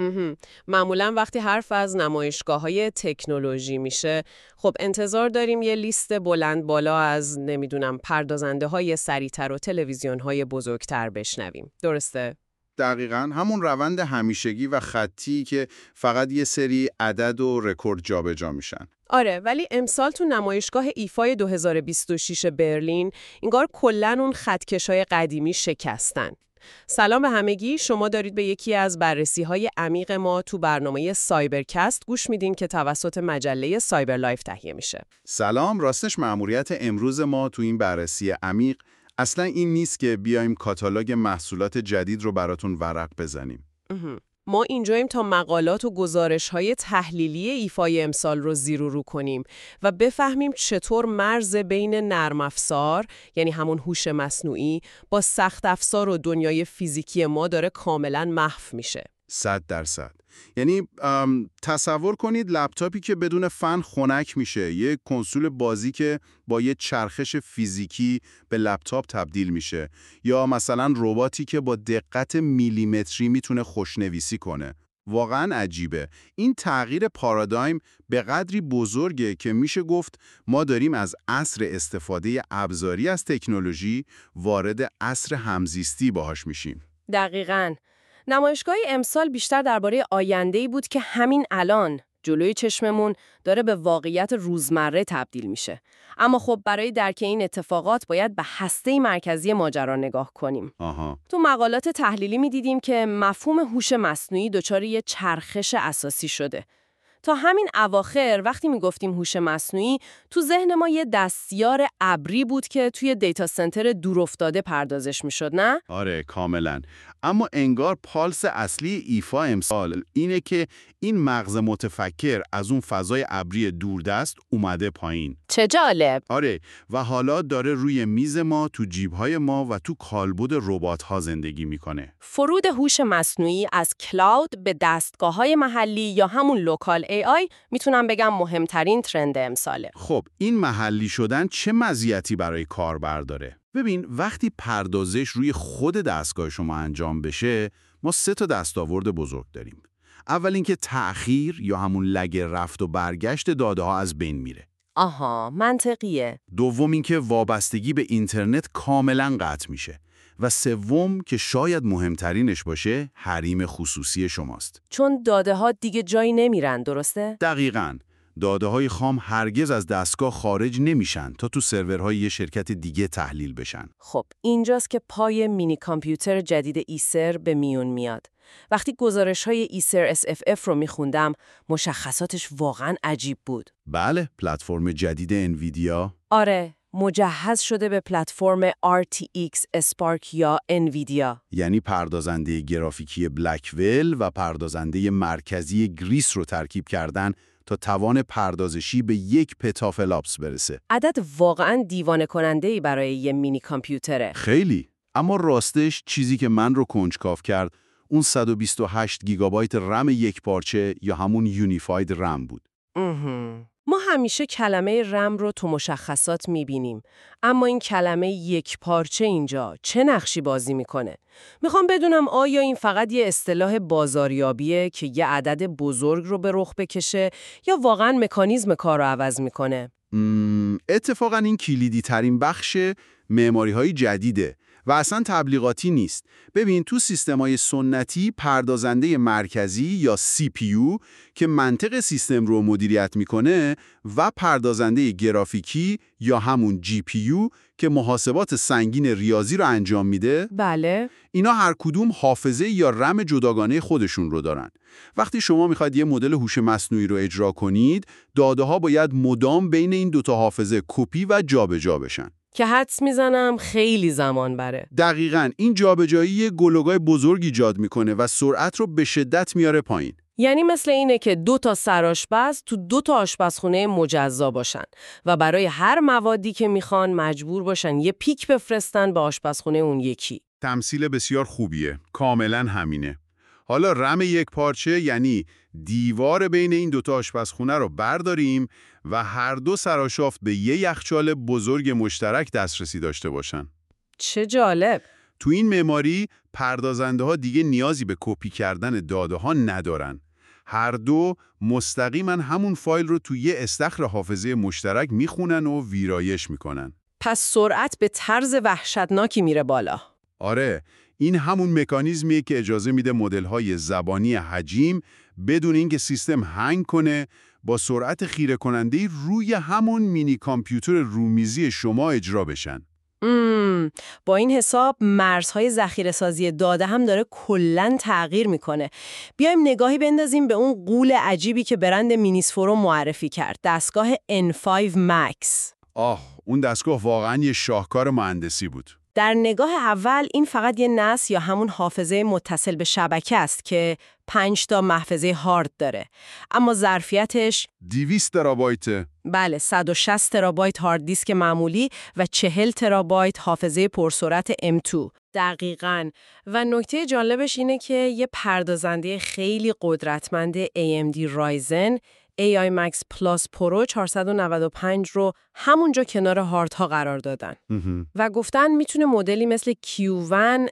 معمولا وقتی حرف از نمایشگاه‌های تکنولوژی میشه، خب انتظار داریم یه لیست بلند بالا از نمیدونم پردازنده‌های سریع‌تر و تلویزیون‌های بزرگتر بشنویم. درسته؟ دقیقاً همون روند همیشگی و خطی که فقط یه سری عدد و رکورد جابجا میشن. آره، ولی امسال تو نمایشگاه ایفای 2026 برلین انگار کلاً اون خطکشای قدیمی شکستن. سلام به همگی، شما دارید به یکی از بررسی‌های عمیق ما تو برنامه سایبرکست گوش میدین که توسط مجله سایبر لایف تهیه میشه. سلام، راستش مأموریت امروز ما تو این بررسی عمیق اصلا این نیست که بیایم کاتالوگ محصولات جدید رو براتون ورق بزنیم. ما اینجاییم تا مقالات و گزارش‌های تحلیلی ایفای امسال رو زیر و رو کنیم و بفهمیم چطور مرز بین نرم افزار، یعنی همون هوش مصنوعی، با سخت افزار و دنیای فیزیکی ما داره کاملاً محو میشه. 100%. یعنی تصور کنید لپتاپی که بدون فن خنک میشه، یه کنسول بازی که با یه چرخش فیزیکی به لپتاپ تبدیل میشه، یا مثلا رباتی که با دقت میلیمتری میتونه خوشنویسی کنه. واقعا عجیبه. این تغییر پارادایم به قدری بزرگه که میشه گفت ما داریم از عصر استفاده ابزاری از تکنولوژی وارد عصر همزیستی باهاش میشیم. دقیقاً. نمایشگاه امسال بیشتر درباره آینده‌ای بود که همین الان جلوی چشممون داره به واقعیت روزمره تبدیل میشه. اما خب برای درک این اتفاقات باید به هسته مرکزی ماجرا نگاه کنیم. تو مقالات تحلیلی می‌دیدیم که مفهوم هوش مصنوعی دچار یه چرخش اساسی شده. تا همین اواخر وقتی میگفتیم هوش مصنوعی، تو ذهن ما یه دستیار ابری بود که توی دیتا سنتر دورافتاده پردازش میشد، نه؟ آره کاملا. اما انگار پالس اصلی ایفا امسال اینه که این مغز متفکر از اون فضای ابری دوردست اومده پایین. چه جالب! آره، و حالا داره روی میز ما، تو جیب‌های ما و تو کالبد ربات‌ها زندگی میکنه. فرود هوش مصنوعی از کلاود به دستگاه‌های محلی یا همون لوکال AI میتونم بگم مهمترین ترند امساله. خب این محلی شدن چه مزیتی برای کاربر داره؟ ببین وقتی پردازش روی خود دستگاه شما انجام بشه، ما 3 تا دستاورد بزرگ داریم. اول اینکه تأخیر یا همون لگ رفت و برگشت داده ها از بین میره. آها، منطقیه. دوم اینکه وابستگی به اینترنت کاملا قطع میشه. و سوم که شاید مهمترینش باشه، حریم خصوصی شماست. چون داده ها دیگه جایی نمیرن، درسته؟ دقیقاً. داده‌های خام هرگز از دستگاه خارج نمیشن تا تو سرورهای یه شرکت دیگه تحلیل بشن. خب اینجاست که پای مینی کامپیوتر جدید ایسر به میون میاد. وقتی گزارش‌های ایسر SFF رو میخوندم، مشخصاتش واقعاً عجیب بود. بله، پلتفرم جدید انویدیا. آره، مجهز شده به پلتفرم RTX اسپارک یا انویدیا. یعنی پردازنده گرافیکی بلکول و پردازنده مرکزی گریس رو ترکیب کردن تا توان پردازشی به 1 پتافلاپس برسه. عدد واقعاً دیوانه کننده‌ای برای یه مینی کامپیوتره. خیلی. اما راستش چیزی که من رو کنجکاو کرد، اون 128 گیگابایت رم یک پارچه یا همون یونیفاید رم بود. ما همیشه کلمه رم رو تو مشخصات میبینیم، اما این کلمه یک پارچه اینجا چه نقشی بازی میکنه؟ میخوام بدونم آیا این فقط یه اصطلاح بازاریابیه که یه عدد بزرگ رو به رخ بکشه یا واقعاً مکانیزم کار رو عوض میکنه؟ اتفاقاً این کلیدی ترین بخش معماری‌های جدیده و اصلا تبلیغاتی نیست. ببین تو سیستم‌های سنتی پردازنده مرکزی یا CPU که منطق سیستم رو مدیریت میکنه و پردازنده گرافیکی یا همون GPU که محاسبات سنگین ریاضی رو انجام میده، بله. اینا هر کدوم حافظه یا رم جداگانه خودشون رو دارن. وقتی شما میخواید یه مدل هوش مصنوعی رو اجرا کنید، داده‌ها باید مدام بین این 2 تا حافظه کپی و جابجا بشن. که حدس میزنم خیلی زمان بره. دقیقاً این جابجایی گلوگای بزرگ ایجاد میکنه و سرعت رو به شدت میاره پایین. یعنی مثل اینه که 2 تا سرآشپز تو 2 تا آشپزخونه مجزا باشن و برای هر موادی که میخوان مجبور باشن یه پیک بفرستن به آشپزخونه اون یکی. تمثیل بسیار خوبیه. کاملاً همینه. حالا رم یک پارچه یعنی دیوار بین این 2 تا آشپزخونه رو برداریم و هر 2 سراشافت به یه یخچال بزرگ مشترک دسترسی داشته باشن. چه جالب! تو این معماری پردازنده ها دیگه نیازی به کپی کردن داده ها ندارن. هر دو مستقیما همون فایل رو توی یه استخر حافظه مشترک میخونن و ویرایش میکنن. پس سرعت به طرز وحشتناکی میره بالا. آره، این همون مکانیزمیه که اجازه میده مدل‌های زبانی حجیم بدون اینکه سیستم هنگ کنه با سرعت خیره کننده روی همون مینی کامپیوتر رومیزی شما اجرا بشن. با این حساب مرزهای ذخیره‌سازی داده هم داره کلاً تغییر میکنه. بیایم نگاهی بندازیم به اون غول عجیبی که برند مینیسفرو معرفی کرد، دستگاه N5 Max. اون دستگاه واقعاً یه شاهکار مهندسی بود. در نگاه اول این فقط یه NAS یا همون حافظه متصل به شبکه است که 5 تا محفظه هارد داره. اما ظرفیتش 200 ترابایت. بله، 160 ترابایت هارد دیسک معمولی و 40 ترابایت حافظه پرسرعت M2. دقیقاً. و نکته جالبش اینه که یه پردازنده خیلی قدرتمند AMD Ryzen AI Max Plus Pro 495 رو همونجا کنار هاردها قرار دادن. و گفتن میتونه مدلی مثل Q1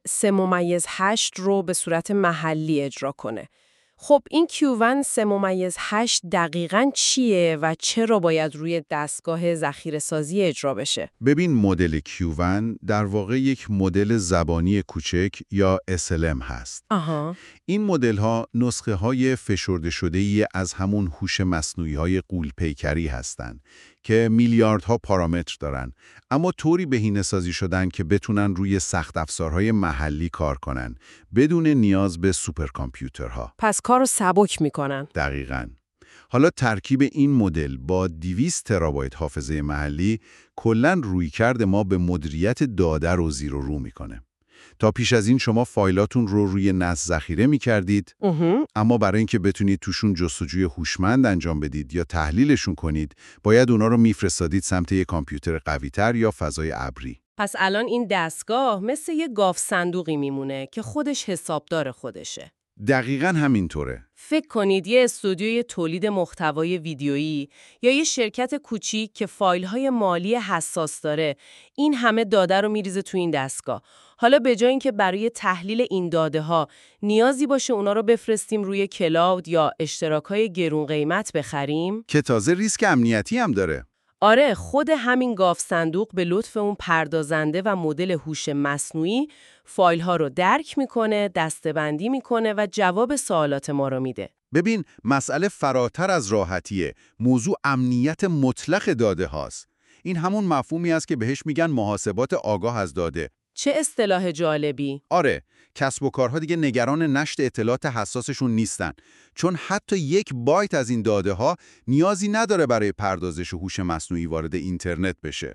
3.8 رو به صورت محلی اجرا کنه. خب این Q1 3.8 دقیقاً چیه و چرا باید روی دستگاه ذخیره‌سازی اجرا بشه؟ ببین، مدل Q1 در واقع یک مدل زبانی کوچک یا SLM هست. این مدل‌ها نسخه‌های فشرده شده‌ای از همون هوش مصنوعی‌های غول‌پیکری هستند که میلیاردها پارامتر دارن، اما طوری بهینه‌سازی شدن که بتونن روی سخت افزارهای محلی کار کنن بدون نیاز به سوپرکامپیوترها. پس کارو سبک میکنن. دقیقاً. حالا ترکیب این مدل با 200 ترابایت حافظه محلی کلاً رویکرد ما به مدیریت داده رو زیر و رو میکنه. تا پیش از این شما فایلاتون رو روی NAS ذخیره می‌کردید، اما برای اینکه بتونید توشون جستجوی هوشمند انجام بدید یا تحلیلشون کنید، باید اونا رو میفرستادید سمت یک کامپیوتر قوی‌تر یا فضای ابری. پس الان این دستگاه مثل یه گاف صندوقی میمونه که خودش حسابدار خودشه. دقیقاً همینطوره. فکر کنید یه استودیوی تولید محتوای ویدیویی یا یه شرکت کوچیک که فایل‌های مالی حساس داره، این همه داده رو میریزه تو این دستگاه. حالا به جای اینکه برای تحلیل این داده‌ها نیازی باشه اونا رو بفرستیم روی کلاود یا اشتراک‌های گرون قیمت بخریم، که تازه ریسک امنیتی هم داره. آره، خود همین گاف صندوق به لطف اون پردازنده و مدل هوش مصنوعی فایل‌ها رو درک میکنه، دسته‌بندی میکنه و جواب سوالات ما رو میده. ببین، مسئله فراتر از راحتیه. موضوع امنیت مطلق داده هاست. این همون مفهومی است که بهش میگن محاسبات آگاه از داده. چه اصطلاح جالبی! آره، کسب و کارها دیگه نگران نشت اطلاعات حساسشون نیستن، چون حتی 1 بایت از این داده ها نیازی نداره برای پردازش هوش مصنوعی وارد اینترنت بشه.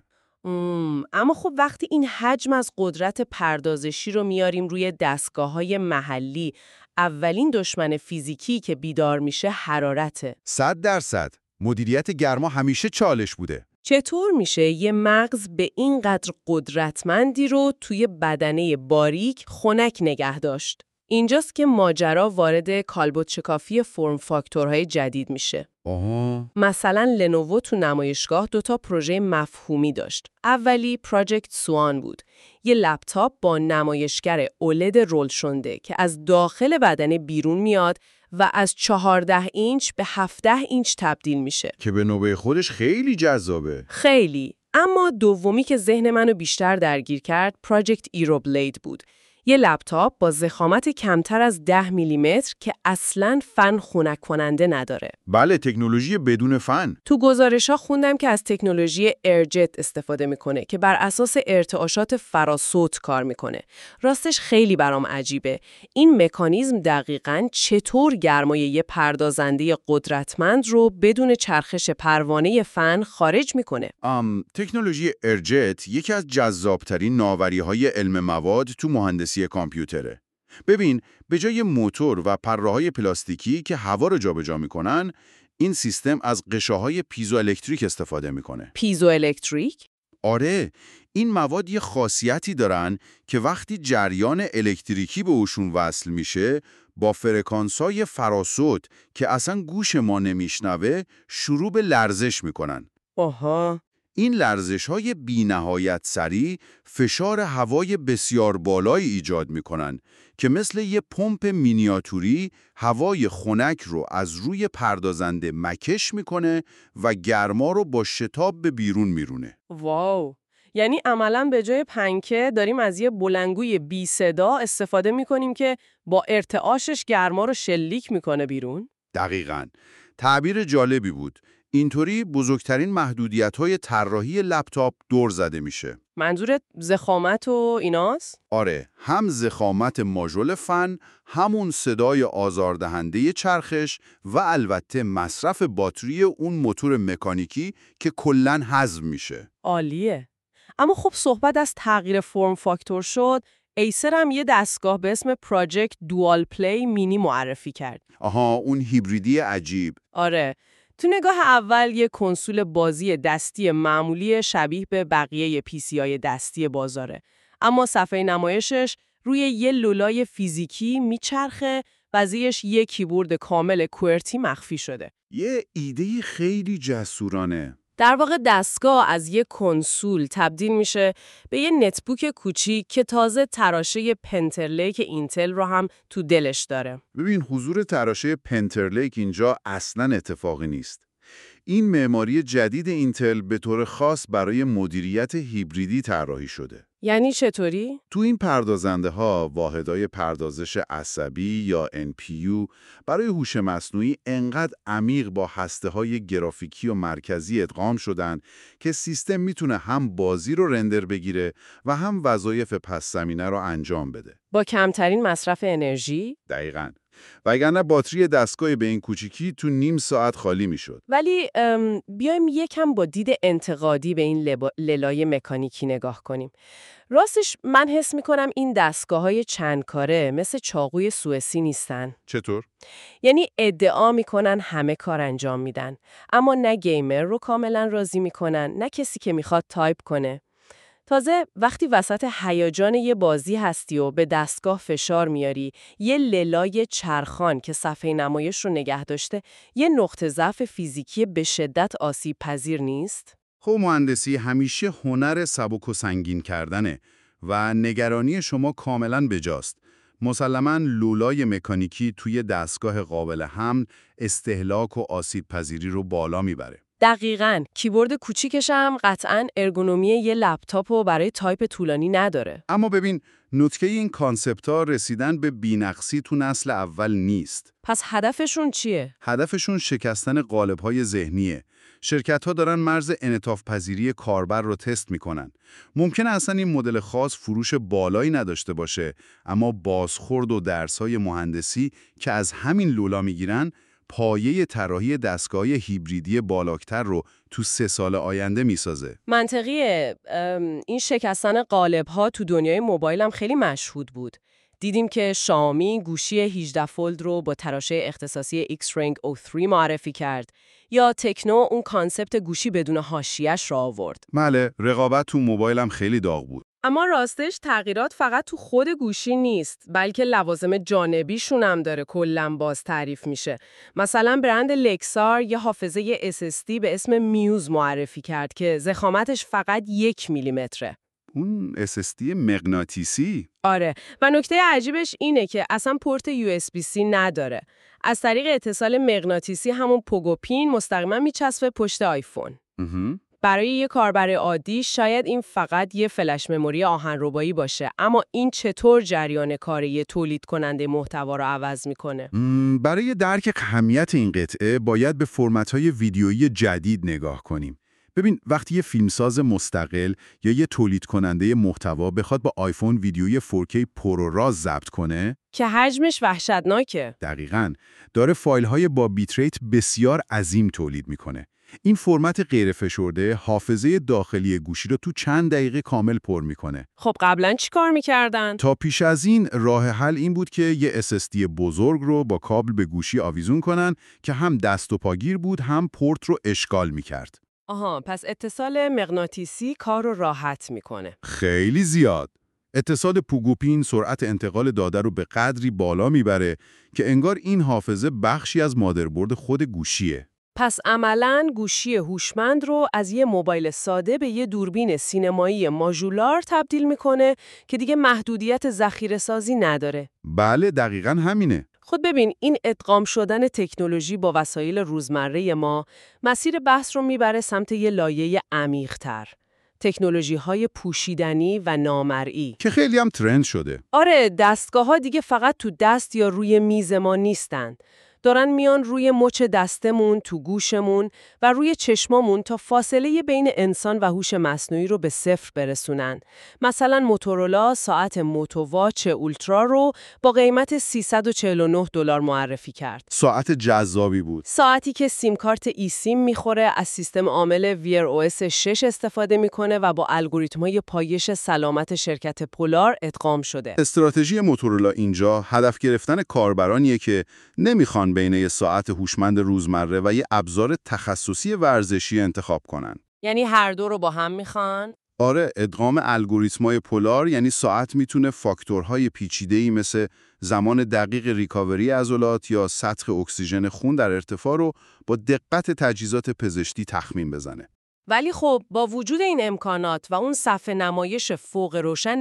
اما خب وقتی این حجم از قدرت پردازشی رو میاریم روی دستگاه‌های محلی، اولین دشمن فیزیکی که بیدار میشه حرارته. 100%. مدیریت گرما همیشه چالش بوده. چطور میشه یه مغز به اینقدر قدرتمندی رو توی بدنه باریک خنک نگه داشت؟ اینجاست که ماجرا وارد کالبد شکافی فرم فاکتورهای جدید میشه. مثلا لنوو تو نمایشگاه 2 پروژه مفهومی داشت. اولی پراجکت سوان بود. یه لپتاپ با نمایشگر اولد رول شده که از داخل بدنه بیرون میاد و از 14 اینچ به 17 اینچ تبدیل میشه. که به نوبه خودش خیلی جذابه. خیلی. اما دومی که ذهن منو بیشتر درگیر کرد، پراجکت ایروبلید بود. یه لپتاپ با ضخامت کمتر از 10 میلیمتر که اصلاً فن خنک کننده نداره. بله، تکنولوژی بدون فن. تو گزارش‌ها خوندم که از تکنولوژی ایرجت استفاده میکنه که بر اساس ارتعاشات فراسوت کار میکنه. راستش خیلی برام عجیبه. این مکانیزم دقیقاً چطور گرمای یه پردازنده قدرتمند رو بدون چرخش پروانه فن خارج میکنه؟ تکنولوژی ایرجت یکی از جذابترین ناوری‌های علم مواد تو مهندسی کامپیوتره. ببین، به جای موتور و پره‌های پلاستیکی که هوا رو جابجا میکنن، این سیستم از قشاهای پیزوالکتریک استفاده میکنه. پیزوالکتریک؟ آره، این مواد یه خاصیتی دارن که وقتی جریان الکتریکی به اوشون وصل میشه، با فرکانس‌های فراسوت که اصلا گوش ما نمیشنوه، شروع به لرزش میکنن. آها. این لرزش‌های بی‌نهایت سریع فشار هوای بسیار بالایی ایجاد می‌کنن که مثل یه پمپ مینیاتوری هوای خنک رو از روی پردازنده مکش می‌کنه و گرما رو با شتاب به بیرون می‌رونه. واو! یعنی عملاً به جای پنکه داریم از یه بلندگوی بی صدا استفاده می‌کنیم که با ارتعاشش گرما رو شلیک می‌کنه بیرون؟ دقیقاً. تعبیر جالبی بود. اینطوری بزرگترین محدودیت‌های طراحی لپتاپ دور زده میشه. منظورت ضخامت و ایناست؟ آره، هم ضخامت ماژول فن، همون صدای آزاردهنده چرخش و البته مصرف باتری اون موتور مکانیکی که کلاً حذف میشه. عالیه. اما خب صحبت از تغییر فرم فاکتور شد، ایسر هم یه دستگاه به اسم پراجکت دوال پلی مینی معرفی کرد. آها، اون هیبریدی عجیب. آره. تو نگاه اول یه کنسول بازی دستی معمولی شبیه به بقیه پیسی‌های دستی بازاره. اما صفحه نمایشش روی یه لولای فیزیکی میچرخه و زیرش یه کیبورد کامل کوئرتی مخفی شده. یه ایده خیلی جسورانه. در واقع دستگاه از یه کنسول تبدیل میشه به یه نتبوک کوچیک که تازه تراشه پنترلیک اینتل رو هم تو دلش داره. ببین، حضور تراشه پنترلیک اینجا اصلاً اتفاقی نیست. این معماری جدید اینتل به طور خاص برای مدیریت هیبریدی طراحی شده. یعنی چطوری؟ تو این پردازنده ها واحدهای پردازش عصبی یا NPU برای هوش مصنوعی انقدر عمیق با هسته‌های گرافیکی و مرکزی ادغام شدن که سیستم میتونه هم بازی رو رندر بگیره و هم وظایف پس زمینه رو انجام بده. با کمترین مصرف انرژی؟ دقیقاً. وگرنه باتری دستگاه به این کوچیکی تو نیم ساعت خالی میشد. ولی بیایم یکم با دید انتقادی به این للای مکانیکی نگاه کنیم. راستش من حس میکنم این دستگاه‌های چند کاره مثل چاقوی سوئیسی نیستن. چطور؟ یعنی ادعا میکنن همه کار انجام میدن، اما نه گیمر رو کاملا راضی میکنن، نه کسی که میخواد تایپ کنه. تازه وقتی وسط هیجان یه بازی هستی و به دستگاه فشار میاری، یه للای چرخان که صفحه نمایش رو نگه داشته، یه نقطه ضعف فیزیکی به شدت آسیب پذیر نیست؟ خب مهندسی همیشه هنر سبک و سنگین کردنه و نگرانی شما کاملاً بجاست. مسلماً لولای مکانیکی توی دستگاه قابل حمل استهلاک و آسیب پذیری رو بالا میبره. دقیقاً. کیبورد کوچیکش هم قطعاً ارگونومی یه لپتاپ رو برای تایپ طولانی نداره. اما ببین، نکته این کانسپت‌ها رسیدن به بی‌نقصی تو نسل اول نیست. پس هدفشون چیه؟ هدفشون شکستن قالب‌های ذهنیه. شرکت‌ها دارن مرز انعطاف پذیری کاربر رو تست می‌کنن. ممکنه اصلا این مدل خاص فروش بالایی نداشته باشه، اما بازخورد و درس‌های مهندسی که از همین لولا می‌گیرن، پایه طراحی دستگاه هیبریدی بالاکتر رو تو 3 سال آینده میسازه. منطقیه. این شکستن قالب‌ها تو دنیای موبایل هم خیلی مشهود بود. دیدیم که شامی گوشی 18 فولد رو با تراشه اختصاصی X-Ring O3 معرفی کرد، یا تکنو اون کانسپت گوشی بدون حاشیه‌اش را آورد. بله، رقابت تو موبایل هم خیلی داغ بود. اما راستش تغییرات فقط تو خود گوشی نیست، بلکه لوازم جانبیشون هم داره کلاً باز تعریف میشه. مثلا برند لکسار یه حافظه SSD به اسم میوز معرفی کرد که ضخامتش فقط 1 میلیمتره. اون SSD مغناطیسی؟ آره، و نکته عجیبش اینه که اصلا پورت USB-C نداره. از طریق اتصال مغناطیسی همون پوگوپین مستقیما میچسبه پشت آیفون. برای یه کاربر عادی شاید این فقط یه فلش مموری آهنربایی باشه، اما این چطور جریان کار یه تولید کننده محتوا رو عوض میکنه؟ برای درک اهمیت این قطعه باید به فرمت‌های ویدیویی جدید نگاه کنیم. ببین، وقتی یه فیلمساز مستقل یا یه تولید کننده محتوا بخواد با آیفون ویدیوی 4K پرراز ضبط کنه که حجمش وحشتناکه. دقیقاً داره فایل‌های با بیت ریت بسیار عظیم تولید میکنه. این فرمت غیر فشرده حافظه داخلی گوشی رو تو چند دقیقه کامل پر میکنه. خب قبلا چی کار میکردن؟ تا پیش از این راه حل این بود که یه SSD بزرگ رو با کابل به گوشی آویزون کنن که هم دست و پاگیر بود، هم پورت رو اشغال میکرد. آها، پس اتصال مغناطیسی کار رو راحت میکنه. خیلی زیاد. اتصال پوگوپین سرعت انتقال داده رو به قدری بالا میبره که انگار این حافظه بخشی از مادربرد خود گوشیه. پس عملاً گوشی هوشمند رو از یه موبایل ساده به یه دوربین سینمایی ماژولار تبدیل میکنه که دیگه محدودیت ذخیره‌سازی نداره. بله دقیقاً همینه. خود ببین این ادغام شدن تکنولوژی با وسایل روزمره ما مسیر بحث رو میبره سمت یه لایه عمیق‌تر. تکنولوژی‌های پوشیدنی و نامرئی که خیلی هم ترند شده. آره، دستگاه‌ها دیگه فقط تو دست یا روی میز ما نیستن. دارن میان روی مچ دستمون، تو گوشمون و روی چشمامون تا فاصله بین انسان و هوش مصنوعی رو به صفر برسونن. مثلا موتورولا ساعت موتوواچ اولترا رو با قیمت $349 معرفی کرد. ساعت جذابی بود. ساعتی که سیم کارت ای سیم میخوره، از سیستم عامل ویر او اس 6 استفاده میکنه و با الگوریتم‌های پایش سلامت شرکت پولار ادغام شده. استراتژی موتورولا اینجا هدف گرفتن کاربرانیه که نمیخوان بین یه ساعت هوشمند روزمره و یه ابزار تخصصی ورزشی انتخاب کنن. یعنی هر دو رو با هم میخوان؟ آره، ادغام الگوریتم‌های پولار یعنی ساعت میتونه فاکتورهای پیچیده‌ای مثل زمان دقیق ریکاوری عضلات یا سطح اکسیژن خون در ارتفاع رو با دقت تجهیزات پزشکی تخمین بزنه. ولی خب با وجود این امکانات و اون صفحه نمایش فوق روشن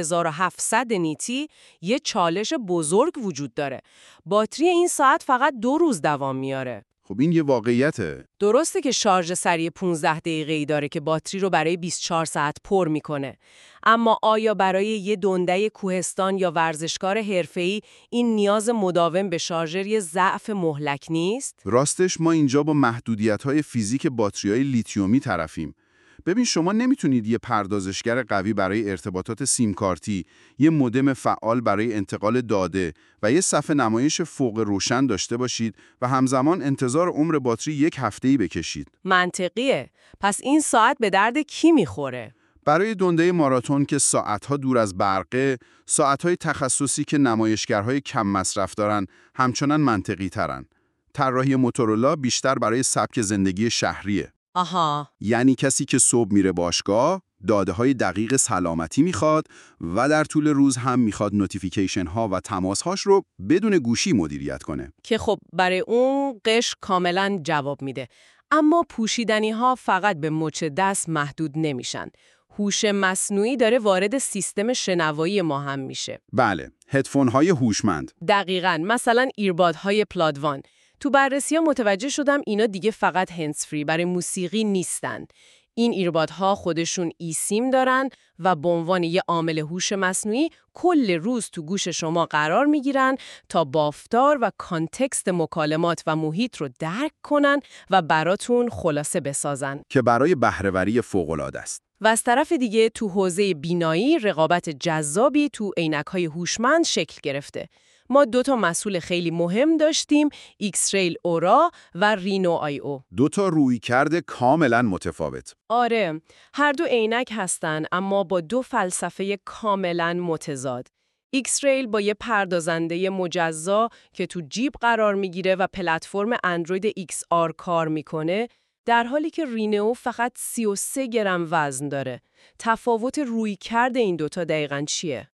2700 نیتی، یه چالش بزرگ وجود داره. باتری این ساعت فقط 2 روز دوام میاره. خب این یه واقعیته. درسته که شارژ سریع 15 دقیقه‌ای داره که باتری رو برای 24 ساعت پر میکنه. اما آیا برای یه دنده کوهستان یا ورزشکار حرفه‌ای این نیاز مداوم به شارژر یه ضعف مهلک نیست؟ راستش ما اینجا با محدودیت‌های فیزیک باتری‌های لیتیومی طرفیم. ببین شما نمیتونید یه پردازشگر قوی برای ارتباطات سیم کارتی، یه مودم فعال برای انتقال داده و یه صفحه نمایش فوق روشن داشته باشید و همزمان انتظار عمر باتری 1 هفته‌ای بکشید. منطقیه. پس این ساعت به درد کی میخوره؟ برای دنده ماراتون که ساعتها دور از برقه، ساعتهای تخصصی که نمایشگرهای کم مصرف دارن، همچنان منطقی ترن. طراحی موتورولا بیشتر برای سبک زندگی شهریه. آها. یعنی کسی که صبح میره باشگاه، داده‌های دقیق سلامتی میخواد و در طول روز هم میخواد نوتیفیکیشن ها و تماس هاش رو بدون گوشی مدیریت کنه. که خب برای اون قش کاملا جواب میده. اما پوشیدنی ها فقط به مچ دست محدود نمیشن. هوش مصنوعی داره وارد سیستم شنوایی ما هم میشه. بله، هدفون های هوشمند. دقیقاً، مثلا ایربادهای پلادوان. تو بررسی‌ها متوجه شدم اینا دیگه فقط هندز فری برای موسیقی نیستن. این ایربادها خودشون ای سیم دارن و به عنوان یه عامل هوش مصنوعی کل روز تو گوش شما قرار میگیرن تا بافتار و کانتکست مکالمات و محیط رو درک کنن و براتون خلاصه بسازن. که برای بهره‌وری فوق‌العاده است. و از طرف دیگه تو حوزه بینایی رقابت جذابی تو عینک‌های هوشمند شکل گرفته. ما 2 مسئول خیلی مهم داشتیم، ایکس-ری اورا و رینو آی او. 2 رویکرد کاملا متفاوت. آره، هر 2 عینک هستن اما با 2 فلسفه کاملا متضاد. ایکس-ری با یه پردازنده مجزا که تو جیب قرار میگیره و پلتفرم اندروید XR کار میکنه، در حالی که رینو فقط 33 گرم وزن داره. تفاوت رویکرد این 2 دقیقاً چیه؟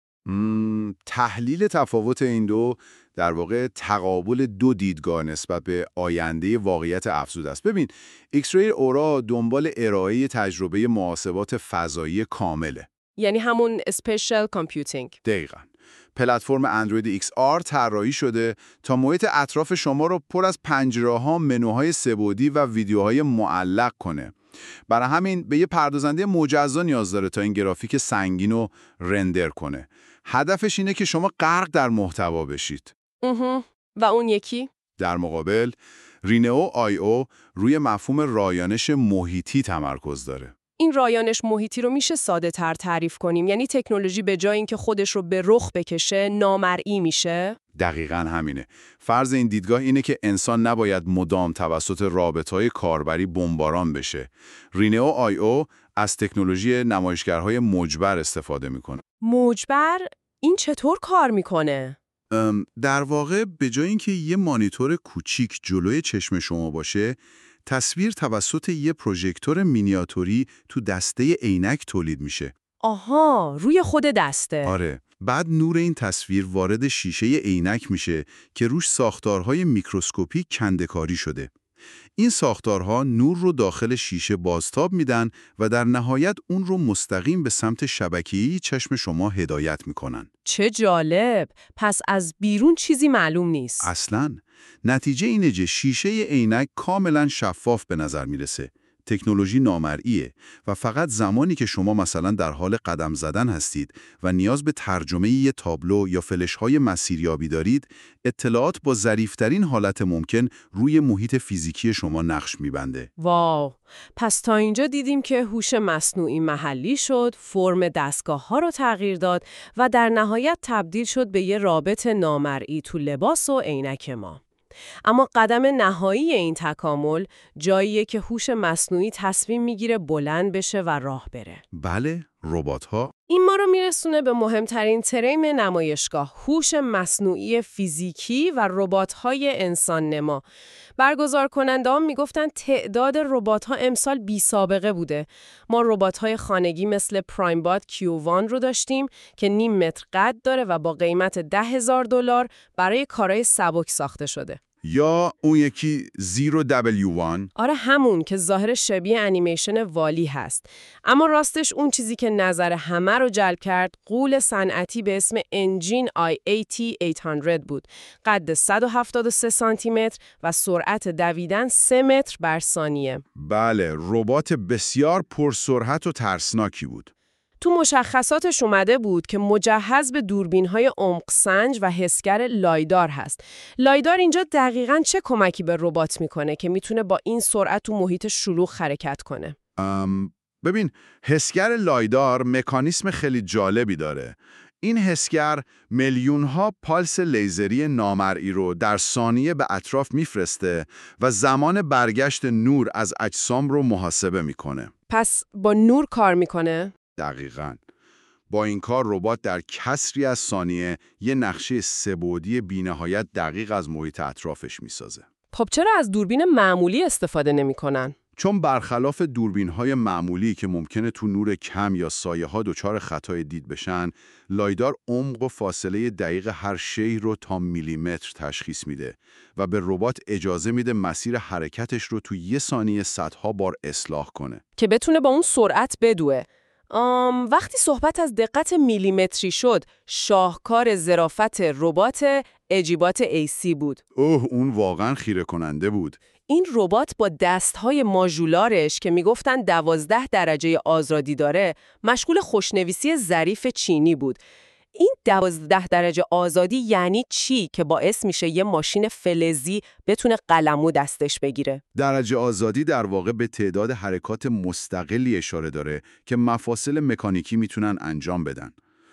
تحلیل تفاوت این 2 در واقع تقابل 2 دیدگاه نسبت به آینده واقعیت افزوده است. ببین، ایکس-ری اورا دنبال ارائه تجربه محاسبات فضایی کامله. یعنی همون اسپیشال کامپیوتینگ. دقیقاً. پلتفرم اندروید XR طراحی شده تا محیط اطراف شما رو پر از پنجره‌ها، منوهای سه‌بعدی و ویدیوهای معلق کنه. برای همین به یه پردازنده مجزا نیاز داره تا این گرافیک سنگین رو رندر کنه. هدفش اینه که شما غرق در محتوا بشید. و اون یکی؟ در مقابل، رینو آی او روی مفهوم رایانش محیطی تمرکز داره. این رایانش محیطی رو میشه ساده تر تعریف کنیم؟ یعنی تکنولوژی به جای اینکه خودش رو به رخ بکشه، نامرئی میشه؟ دقیقاً همینه. فرض این دیدگاه اینه که انسان نباید مدام توسط رابطهای کاربری بمباران بشه. رینو آی او از تکنولوژی نمایشگرهای مجبر استفاده میکنه. مجبر؟ این چطور کار میکنه؟ در واقع به جای اینکه یه مانیتور کوچیک جلوی چشم شما باشه، تصویر توسط یه پروژکتور مینیاتوری تو دسته عینک تولید میشه. آها، روی خود دسته. آره. بعد نور این تصویر وارد شیشه عینک میشه که روش ساختارهای میکروسکوپی کنده‌کاری شده. این ساختارها نور رو داخل شیشه بازتاب میدن و در نهایت اون رو مستقیم به سمت شبکه‌ای چشم شما هدایت میکنن. چه جالب! پس از بیرون چیزی معلوم نیست. اصلاً نتیجه اینه که شیشه عینک کاملا شفاف به نظر میرسه. تکنولوژی نامرئیه و فقط زمانی که شما مثلا در حال قدم زدن هستید و نیاز به ترجمه یه تابلو یا فلش‌های مسیریابی دارید، اطلاعات با ظریف‌ترین حالت ممکن روی محیط فیزیکی شما نقش می‌بنده. واو! پس تا اینجا دیدیم که هوش مصنوعی محلی شد، فرم دستگاه‌ها رو تغییر داد و در نهایت تبدیل شد به یه رابط نامرئی تو لباس و عینک ما. اما قدم نهایی این تکامل جاییه که هوش مصنوعی تصمیم میگیره بلند بشه و راه بره. بله، ربات‌ها. این ما رو میرسونه به مهمترین تریم نمایشگاه، هوش مصنوعی فیزیکی و ربات‌های انسان نما. برگزار کننده‌ها میگفتن تعداد ربات‌ها امسال بی سابقه بوده. ما ربات‌های خانگی مثل پرایمبات Q1 رو داشتیم که نیم متر قد داره و با قیمت $10,000 برای کارهای سبک ساخته شده. یا اون یکی زیرو W1. آره همون که ظاهر شبیه انیمیشن والی هست. اما راستش اون چیزی که نظر همه رو جلب کرد غول صنعتی به اسم انجین IAT800 بود. قد 173 سانتی متر و سرعت دویدن 3 متر بر ثانیه. بله، ربات بسیار پرسرعت و ترسناکی بود. تو مشخصاتش اومده بود که مجهز به دوربین‌های عمق سنج و حسگر لایدار هست. لایدار اینجا دقیقاً چه کمکی به ربات میکنه که میتونه با این سرعت تو محیط شلوغ حرکت کنه؟ ببین، حسگر لایدار مکانیسم خیلی جالبی داره. این حسگر میلیون‌ها پالس لیزری نامرئی رو در ثانیه به اطراف میفرسته و زمان برگشت نور از اجسام رو محاسبه میکنه. پس با نور کار میکنه؟ دقیقاً. با این کار ربات در کسری از ثانیه یه نقشه سه‌بعدی بی‌نهایت دقیق از محیط اطرافش میسازه. خب چرا از دوربین معمولی استفاده نمی‌کنن؟ چون برخلاف دوربین‌های معمولی که ممکنه تو نور کم یا سایه‌ها دچار خطای دید بشن، لایدار عمق و فاصله دقیق هر شی رو تا میلیمتر تشخیص میده و به ربات اجازه میده مسیر حرکتش رو تو یه ثانیه صدها بار اصلاح کنه. که بتونه با اون سرعت بدوه. وقتی صحبت از دقت میلیمتری شد، شاهکار ظرافت ربات اجیبات AC بود. اون واقعاً خیره کننده بود. این ربات با دستهای ماژولارش که میگفتن 12 درجه آزادی داره، مشغول خوشنویسی ظریف چینی بود. این 12 درجه آزادی یعنی چی که باعث میشه یه ماشین فلزی بتونه قلمو دستش بگیره؟ درجه آزادی در واقع به تعداد حرکات مستقلی اشاره داره که مفاصل مکانیکی میتونن انجام بدن.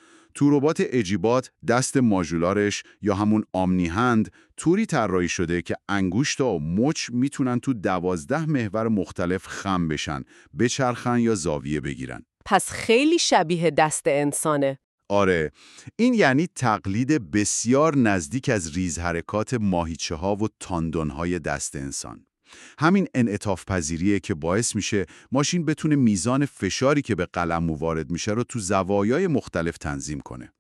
تو ربات اجیبات دست ماژولارش یا همون آمنی هند طوری طراحی شده که انگشت و مچ میتونن تو 12 محور مختلف خم بشن، بچرخن یا زاویه بگیرن. پس خیلی شبیه دست انسانه. آره، این یعنی تقلید بسیار نزدیک از ریز حرکات ماهیچه‌ها و تاندون‌های دست انسان. همین انعطاف پذیریه که باعث میشه ماشین بتونه میزان فشاری که به قلمو وارد میشه رو تو زوایای مختلف تنظیم کنه.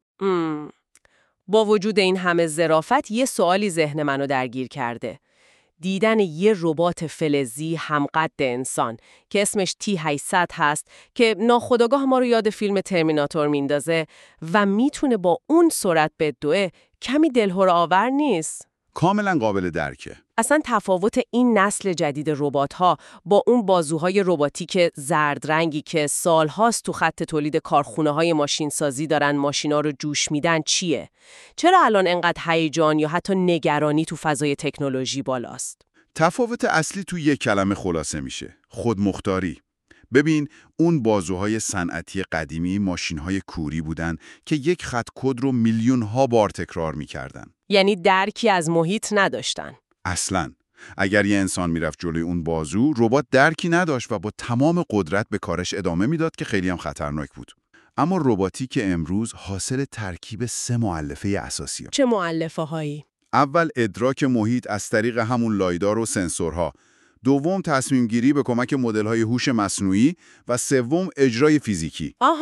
با وجود این همه ظرافت یه سوالی ذهن منو درگیر کرده. دیدن یه ربات فلزی همقد انسان که اسمش T800 هست که ناخودآگاه ما رو یاد فیلم ترمیناتور میندازه و میتونه با اون سرعت بدوه، کمی دلهره‌آور نیست؟ کاملا قابل درکه. اصلا تفاوت این نسل جدید ربات‌ها با اون بازوهای رباتیک زرد رنگی که سالهاست تو خط تولید کارخونه‌های ماشینسازی دارن ماشینا رو جوش میدن چیه؟ چرا الان انقدر هیجان یا حتی نگرانی تو فضای تکنولوژی بالاست؟ تفاوت اصلی تو یک کلمه خلاصه میشه: خودمختاری. ببین، اون بازوهای صنعتی قدیمی ماشین‌های کوری بودن که یک خط کد رو میلیون‌ها بار تکرار می‌کردن. یعنی درکی از محیط نداشتن. اصلاً. اگر یه انسان میرفت جلوی اون بازو، ربات درکی نداشت و با تمام قدرت به کارش ادامه میداد که خیلی هم خطرناک بود. اما رباتیک امروز حاصل ترکیب 3 مؤلفه اساسیه. چه مؤلفه هایی؟ اول، ادراک محیط از طریق همون لایدار و سنسورها. دوم، تصمیم گیری به کمک مدل‌های هوش مصنوعی و سوم، اجرای فیزیکی. آها،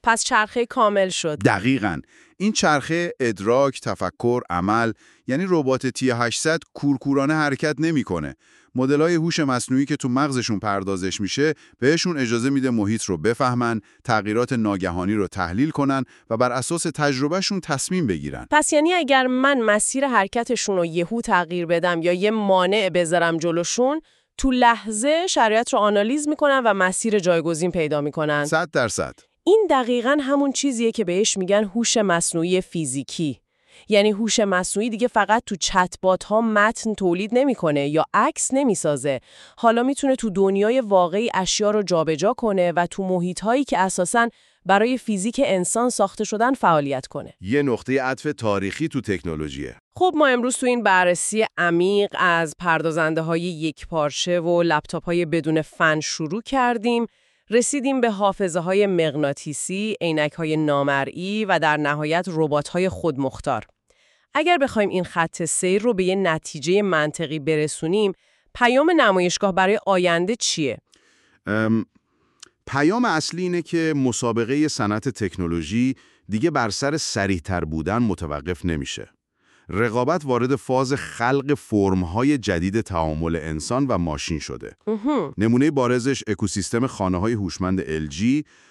پس چرخه کامل شد. دقیقاً. این چرخه ادراک، تفکر، عمل، یعنی ربات T800 کورکورانه حرکت نمی‌کنه. مدل‌های هوش مصنوعی که تو مغزشون پردازش میشه، بهشون اجازه میده محیط رو بفهمن، تغییرات ناگهانی رو تحلیل کنن و بر اساس تجربهشون تصمیم بگیرن. پس یعنی اگر من مسیر حرکتشون رو یهو تغییر بدم یا یه مانع بذارم جلوشون، تو لحظه شرایط رو آنالیز میکنن و مسیر جایگزین پیدا میکنن. 100%. این دقیقاً همون چیزیه که بهش میگن هوش مصنوعی فیزیکی. یعنی هوش مصنوعی دیگه فقط تو چت‌بات ها متن تولید نمیکنه یا عکس نمیسازه. حالا میتونه تو دنیای واقعی اشیا رو جابجا کنه و تو محیط‌هایی که اساساً برای فیزیک انسان ساخته شدن فعالیت کنه. یه نقطه عطف تاریخی تو تکنولوژیه. خب ما امروز تو این بررسی عمیق از پردازنده‌های یکپارچه و لپتاپ‌های بدون فن شروع کردیم. رسیدیم به حافظه‌های مغناطیسی، عینک‌های نامرئی و در نهایت ربات‌های خودمختار. اگر بخوایم این خط سیر رو به یه نتیجه منطقی برسونیم، پیام نمایشگاه برای آینده چیه؟ پیام اصلی اینه که مسابقه صنعت تکنولوژی دیگه بر سر سریع‌تر بودن متوقف نمیشه. رقابت وارد فاز خلق فرم‌های جدید تعامل انسان و ماشین شده. نمونه بارزش اکوسیستم خانه‌های هوشمند LG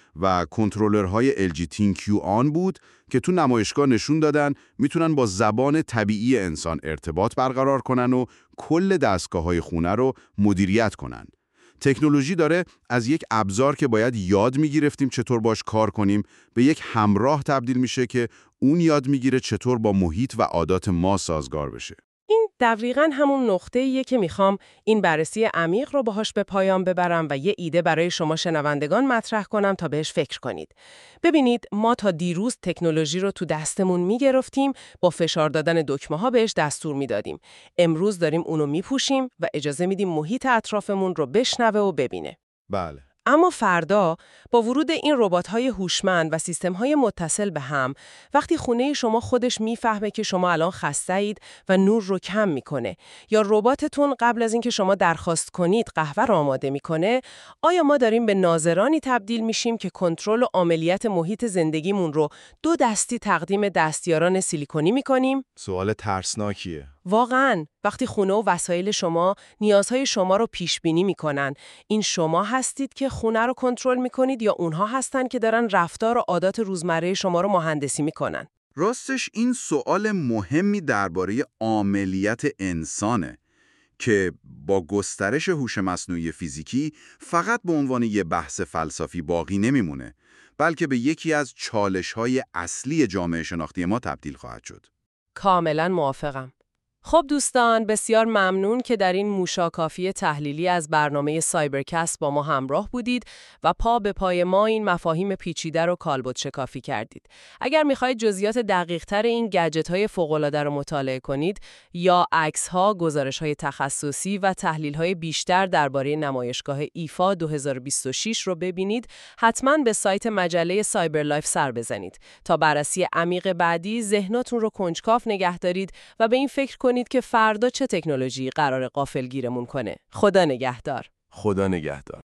و کنترلرهای LG ThinQ آن بود که تو نمایشگاه نشون دادن میتونن با زبان طبیعی انسان ارتباط برقرار کنن و کل دستگاه‌های خونه رو مدیریت کنن. تکنولوژی داره از یک ابزار که باید یاد میگرفتیم چطور باش کار کنیم به یک همراه تبدیل میشه که اون یاد میگیره چطور با محیط و عادات ما سازگار بشه. این دقیقاً همون نقطه‌ایه که میخوام این بررسی عمیق رو باهاش به پایان ببرم و یه ایده برای شما شنوندگان مطرح کنم تا بهش فکر کنید. ببینید ما تا دیروز تکنولوژی رو تو دستمون میگرفتیم، با فشار دادن دکمه‌ها بهش دستور میدادیم. امروز داریم اونو میپوشیم و اجازه میدیم محیط اطرافمون رو بشنوه و ببینه. بله. اما فردا با ورود این ربات‌های هوشمند و سیستم‌های متصل به هم، وقتی خونه شما خودش میفهمه که شما الان خسته‌اید و نور رو کم میکنه، یا رباتتون قبل از اینکه شما درخواست کنید قهوه رو آماده میکنه، آیا ما داریم به ناظرانی تبدیل میشیم که کنترل و عملیات محیط زندگیمون رو دو دستی تقدیم دستیاران سیلیکونی میکنیم؟ سوال ترسناکیه. واقعاً وقتی خونه و وسایل شما نیازهای شما رو پیش بینی میکنن، این شما هستید که خونه رو کنترل میکنید یا اونها هستن که دارن رفتار و عادات روزمره شما رو مهندسی میکنن؟ راستش این سوال مهمی درباره عاملیت انسانه که با گسترش هوش مصنوعی فیزیکی فقط به عنوان یه بحث فلسفی باقی نمیمونه، بلکه به یکی از چالش‌های اصلی جامعه شناختی ما تبدیل خواهد شد. کاملاً موافقم. خب دوستان، بسیار ممنون که در این موشاکافی تحلیلی از برنامه سایبرکست با ما همراه بودید و پا به پای ما این مفاهیم پیچیده رو کالبد شکافی کردید. اگر میخواید جزئیات دقیق‌تر این گجت‌های فوق‌العاده رو مطالعه کنید یا عکس‌ها، گزارش‌های تخصصی و تحلیل‌های بیشتر درباره نمایشگاه ایفا 2026 رو ببینید، حتماً به سایت مجله سایبرلایف سر بزنید. تا بررسی عمیق بعدی ذهنتون رو کنجکاو نگه دارید و به این فکر کنید که فردا چه تکنولوژی قرار غافلگیرمون کنه. خدا نگهدار. خدا نگهدار.